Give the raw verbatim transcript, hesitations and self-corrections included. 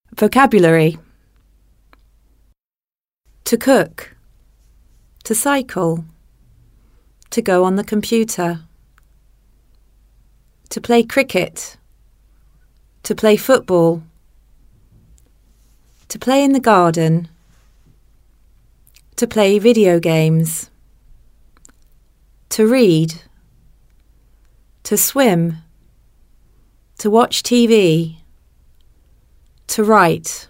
Vocabulary: to cook, to cycle, to go on the computer, to play cricket, to play football, to play in the garden, to play video games, to read, to swim, to watch T V, to write,